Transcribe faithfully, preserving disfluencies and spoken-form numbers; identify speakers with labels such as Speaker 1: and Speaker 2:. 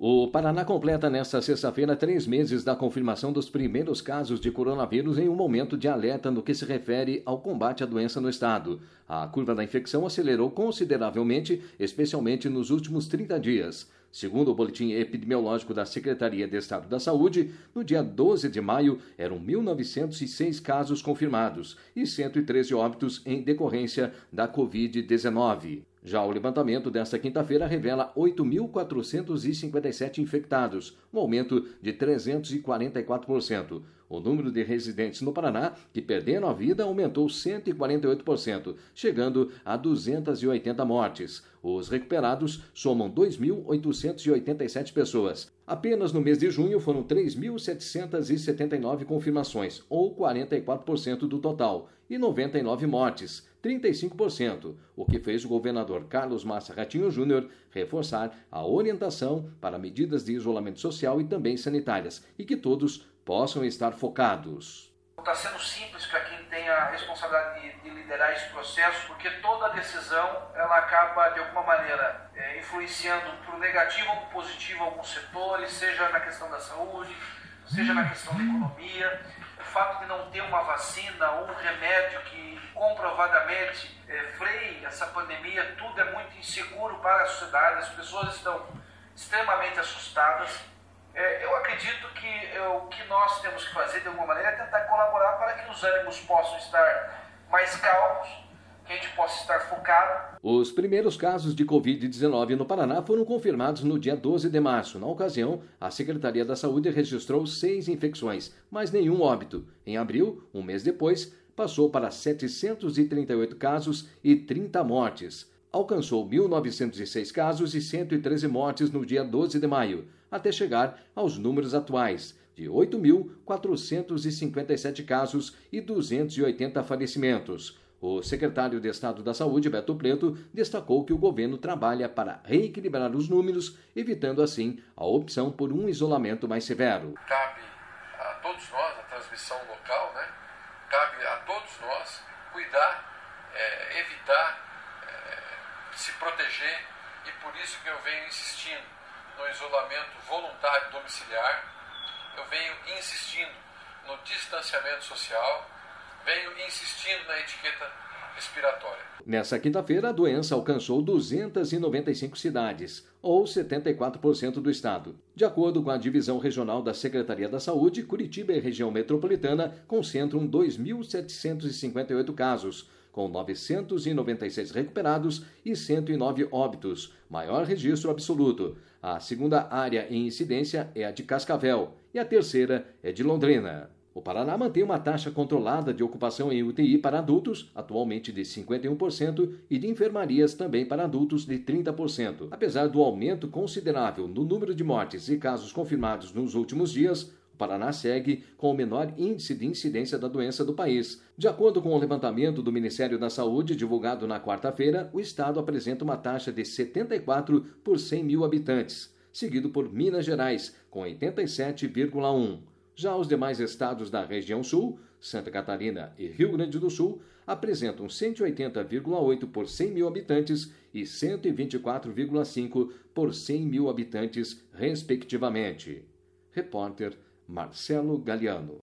Speaker 1: O Paraná completa nesta sexta-feira três meses da confirmação dos primeiros casos de coronavírus em um momento de alerta no que se refere ao combate à doença no estado. A curva da infecção acelerou consideravelmente, especialmente nos últimos trinta dias. Segundo o boletim epidemiológico da Secretaria de Estado da Saúde, no dia doze de maio eram mil novecentos e seis casos confirmados e cento e treze óbitos em decorrência da covid dezenove. Já o levantamento desta quinta-feira revela oito mil quatrocentos e cinquenta e sete infectados, um aumento de trezentos e quarenta e quatro por cento. O número de residentes no Paraná que perderam a vida aumentou cento e quarenta e oito por cento, chegando a duzentas e oitenta mortes. Os recuperados somam dois mil oitocentos e oitenta e sete pessoas. Apenas no mês de junho foram três mil setecentos e setenta e nove confirmações, ou quarenta e quatro por cento do total, e noventa e nove mortes, trinta e cinco por cento, o que fez o governador Carlos Massa Ratinho Júnior reforçar a orientação para medidas de isolamento social e também sanitárias, e que todos possam estar focados.
Speaker 2: Está sendo simples para quem tem a responsabilidade de, de liderar esse processo, porque toda decisão ela acaba, de alguma maneira, é, influenciando para o negativo ou para o positivo alguns setores, seja na questão da saúde, seja na questão da economia. O fato de não ter uma vacina ou um remédio que comprovadamente é, freie essa pandemia, tudo é muito inseguro para a sociedade, as pessoas estão extremamente assustadas. É, eu acredito que é, o que nós temos que fazer, de alguma maneira, é tentar colaborar para que os ânimos possam estar mais calmos, que a gente possa estar focado.
Speaker 1: Os primeiros casos de covid dezenove no Paraná foram confirmados no dia doze de março. Na ocasião, a Secretaria da Saúde registrou seis infecções, mas nenhum óbito. Em abril, um mês depois, passou para setecentos e trinta e oito casos e trinta mortes. Alcançou mil novecentos e seis casos e cento e treze mortes no dia doze de maio, até chegar aos números atuais, de oito mil quatrocentos e cinquenta e sete casos e duzentos e oitenta falecimentos. O secretário de Estado da Saúde, Beto Preto, destacou que o governo trabalha para reequilibrar os números, evitando assim a opção por um isolamento mais severo.
Speaker 3: Cabe a todos nós, a transmissão local, né? Cabe a todos nós cuidar, é, evitar, é, se proteger, e por isso que eu venho insistindo no isolamento voluntário domiciliar, eu venho insistindo no distanciamento social, venho insistindo na etiqueta respiratória.
Speaker 1: Nessa quinta-feira, a doença alcançou duzentas e noventa e cinco cidades, ou setenta e quatro por cento do estado. De acordo com a Divisão Regional da Secretaria da Saúde, Curitiba e região metropolitana concentram dois mil setecentos e cinquenta e oito casos, com novecentos e noventa e seis recuperados e cento e nove óbitos, maior registro absoluto. A segunda área em incidência é a de Cascavel e a terceira é de Londrina. O Paraná mantém uma taxa controlada de ocupação em U T I para adultos, atualmente de cinquenta e um por cento, e de enfermarias também para adultos de trinta por cento. Apesar do aumento considerável no número de mortes e casos confirmados nos últimos dias, o Paraná segue com o menor índice de incidência da doença do país. De acordo com o levantamento do Ministério da Saúde, divulgado na quarta-feira, o estado apresenta uma taxa de setenta e quatro por cem mil habitantes, seguido por Minas Gerais, com oitenta e sete vírgula um. Já os demais estados da região sul, Santa Catarina e Rio Grande do Sul, apresentam cento e oitenta vírgula oito por cem mil habitantes e cento e vinte e quatro vírgula cinco por cem mil habitantes, respectivamente. Repórter Marcelo Galiano.